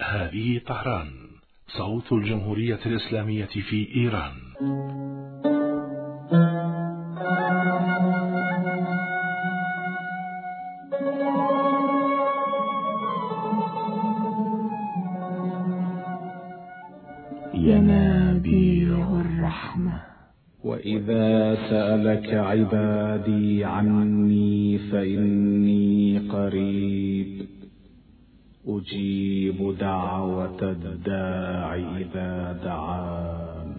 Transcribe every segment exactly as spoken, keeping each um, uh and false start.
هذه طهران، صوت الجمهورية الإسلامية في إيران. ينابيع الرحمة. وإذا سألك عبادي عني فإني قريب أجيب دعوة الداع إذا دعان.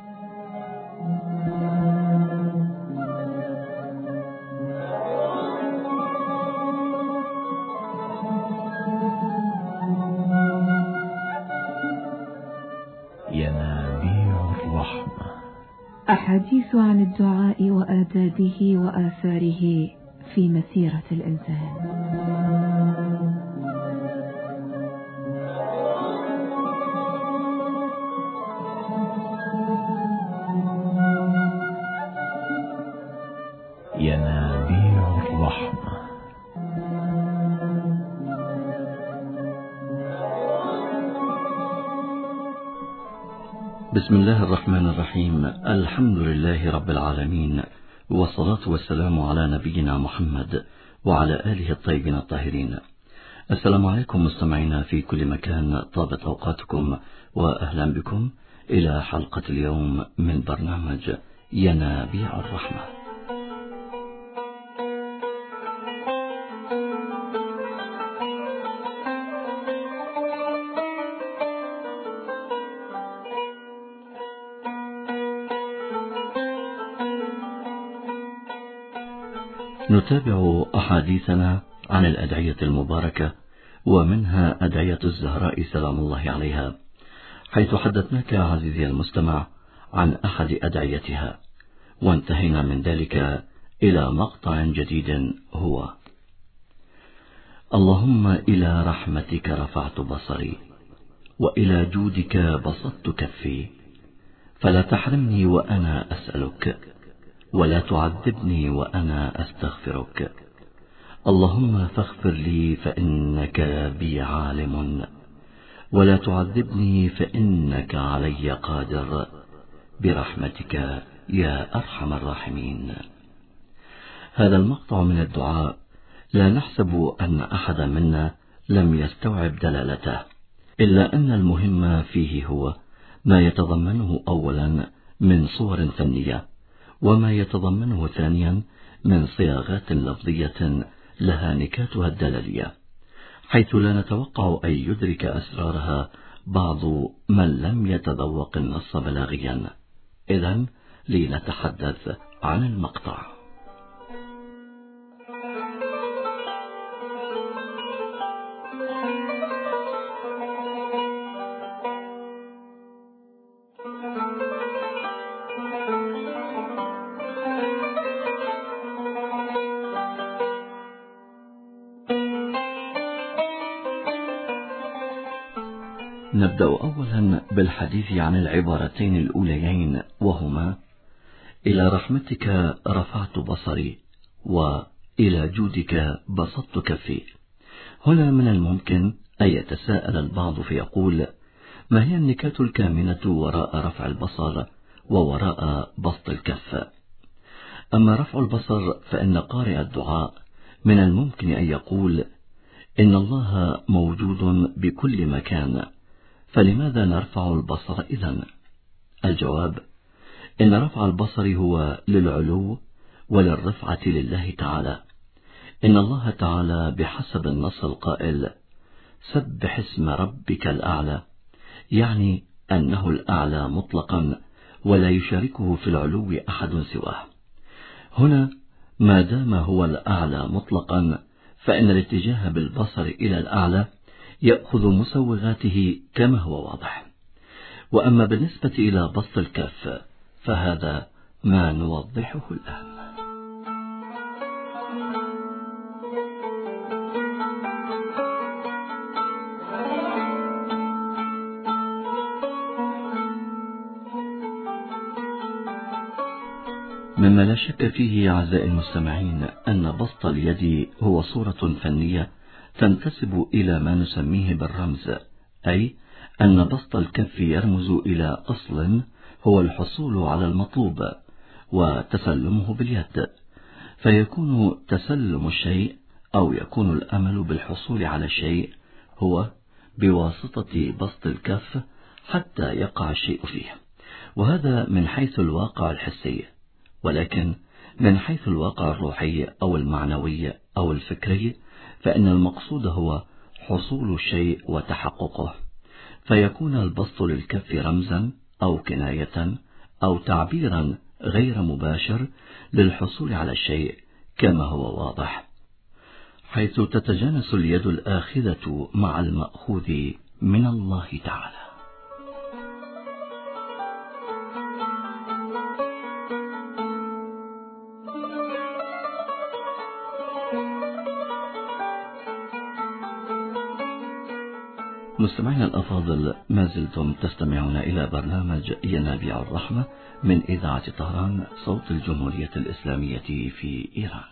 ينابيع الرحمة. أحاديث عن الدعاء وآدابه وآثاره في مسيرة الإنسان. ينابيع الرحمة. بسم الله الرحمن الرحيم. الحمد لله رب العالمين، والصلاة والسلام على نبينا محمد وعلى آله الطيبين الطاهرين. السلام عليكم مستمعينا في كل مكان، طابت أوقاتكم وأهلا بكم إلى حلقة اليوم من برنامج ينابيع الرحمة. نتابع أحاديثنا عن الأدعية المباركة، ومنها أدعية الزهراء سلام الله عليها، حيث حدثناك عزيزي المستمع عن أحد أدعيتها، وانتهينا من ذلك إلى مقطع جديد هو: اللهم إلى رحمتك رفعت بصري، وإلى جودك بسطت كفي، فلا تحرمني وأنا أسألك، ولا تعذبني وأنا أستغفرك. اللهم فاغفر لي فإنك بي عالم، ولا تعذبني فإنك علي قادر، برحمتك يا أرحم الراحمين. هذا المقطع من الدعاء لا نحسب أن أحدا منا لم يستوعب دلالته، إلا أن المهم فيه هو ما يتضمنه أولا من صور فنية، وما يتضمنه ثانيا من صياغات لفظية لها نكاتها الدلالية، حيث لا نتوقع أن يدرك أسرارها بعض من لم يتذوق النص بلاغيا. إذن لنتحدث عن المقطع. نبدأ أولا بالحديث عن العبارتين الأوليين، وهما: إلى رحمتك رفعت بصري، وإلى جودك بسطت كفي. هنا من الممكن أن يتساءل البعض فيقول: ما هي النكات الكامنة وراء رفع البصر ووراء بسط الكف؟ أما رفع البصر فإن قارئ الدعاء من الممكن أن يقول: إن الله موجود بكل مكان، فلماذا نرفع البصر إذن؟ الجواب: إن رفع البصر هو للعلو وللرفعة لله تعالى. إن الله تعالى بحسب النص القائل: سبح اسم ربك الأعلى، يعني أنه الأعلى مطلقا ولا يشاركه في العلو أحد سواه. هنا ما دام هو الأعلى مطلقا، فإن الاتجاه بالبصر إلى الأعلى يأخذ مسوغاته كما هو واضح. وأما بالنسبة إلى بسط الكف فهذا ما نوضحه الآن. مما لا شك فيه أعزائي المستمعين أن بسط اليد هو صورة فنية تنتسب إلى ما نسميه بالرمز أي أن بسط الكف يرمز إلى أصل هو الحصول على المطلوب وتسلمه باليد، فيكون تسلم الشيء أو يكون الأمل بالحصول على الشيء هو بواسطة بسط الكف حتى يقع الشيء فيه، وهذا من حيث الواقع الحسي. ولكن من حيث الواقع الروحي أو المعنوي أو الفكري فإن المقصود هو حصول الشيء وتحققه، فيكون البسط للكف رمزا أو كناية أو تعبيرا غير مباشر للحصول على الشيء كما هو واضح، حيث تتجانس اليد الآخذة مع المأخوذ من الله تعالى. مستمعينا الأفاضل، ما زلتم تستمعون إلى برنامج ينابيع الرحمة من إذاعة طهران صوت الجمهورية الإسلامية في إيران.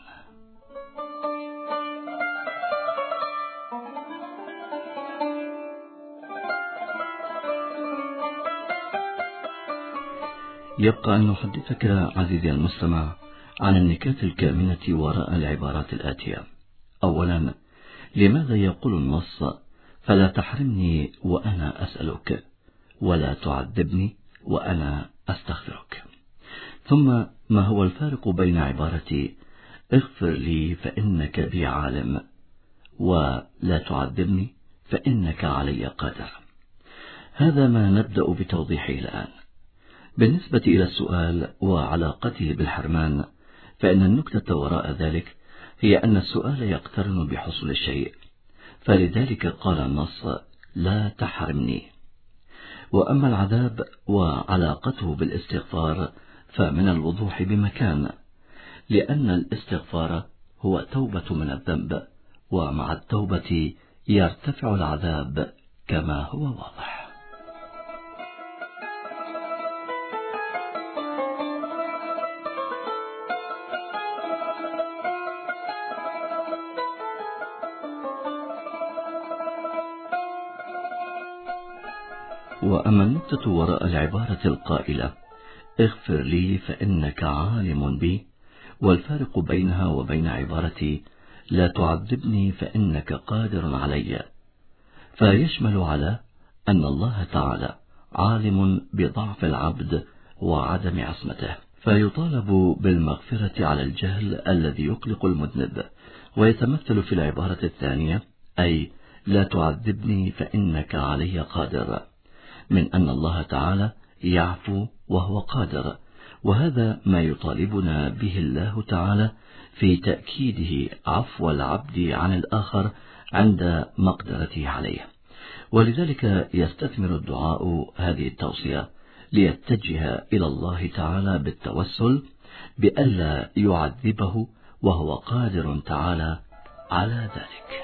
يبقى أن نحدثك عزيزي المستمع عن النكات الكامنة وراء العبارات الآتية. أولا، لماذا يقول النص فلا تحرمني وأنا أسألك ولا تعذبني وأنا أستغفرك؟ ثم ما هو الفارق بين عبارة اغفر لي فإنك بي عالم ولا تعذبني فإنك علي قادر؟ هذا ما نبدأ بتوضيحه الآن. بالنسبة إلى السؤال وعلاقته بالحرمان، فإن النكتة وراء ذلك هي أن السؤال يقترن بحصول الشيء، فلذلك قال النص لا تحرمني. وأما العذاب وعلاقته بالاستغفار فمن الوضوح بمكان، لأن الاستغفار هو توبة من الذنب، ومع التوبة يرتفع العذاب كما هو واضح. وأما النكتة وراء العبارة القائلة اغفر لي فإنك عالم بي، والفارق بينها وبين عبارة لا تعذبني فإنك قادر علي، فيشمل على أن الله تعالى عالم بضعف العبد وعدم عصمته، فيطالب بالمغفرة على الجهل الذي يقلق المذنب. ويتمثل في العبارة الثانية أي لا تعذبني فإنك علي قادر، من أن الله تعالى يعفو وهو قادر، وهذا ما يطالبنا به الله تعالى في تأكيده عفو العبد عن الآخر عند مقدرته عليه. ولذلك يستثمر الدعاء هذه التوصية ليتجه إلى الله تعالى بالتوسل بألا يعذبه وهو قادر تعالى على ذلك.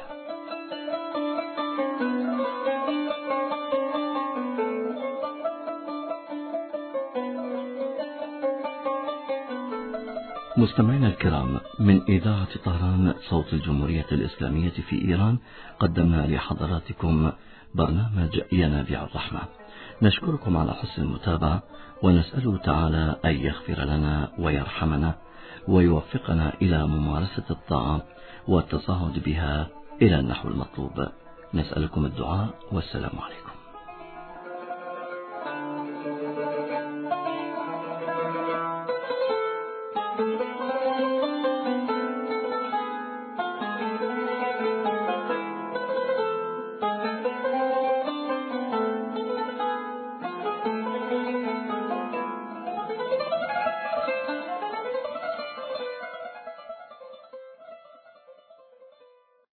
مستمعينا الكرام، من إذاعة طهران صوت الجمهورية الإسلامية في إيران قدمنا لحضراتكم برنامج ينابيع الرحمة. نشكركم على حسن المتابعة، ونسأل تعالى أن يغفر لنا ويرحمنا ويوفقنا إلى ممارسة الطاعة والتصاعد بها إلى النحو المطلوب. نسألكم الدعاء، والسلام عليكم.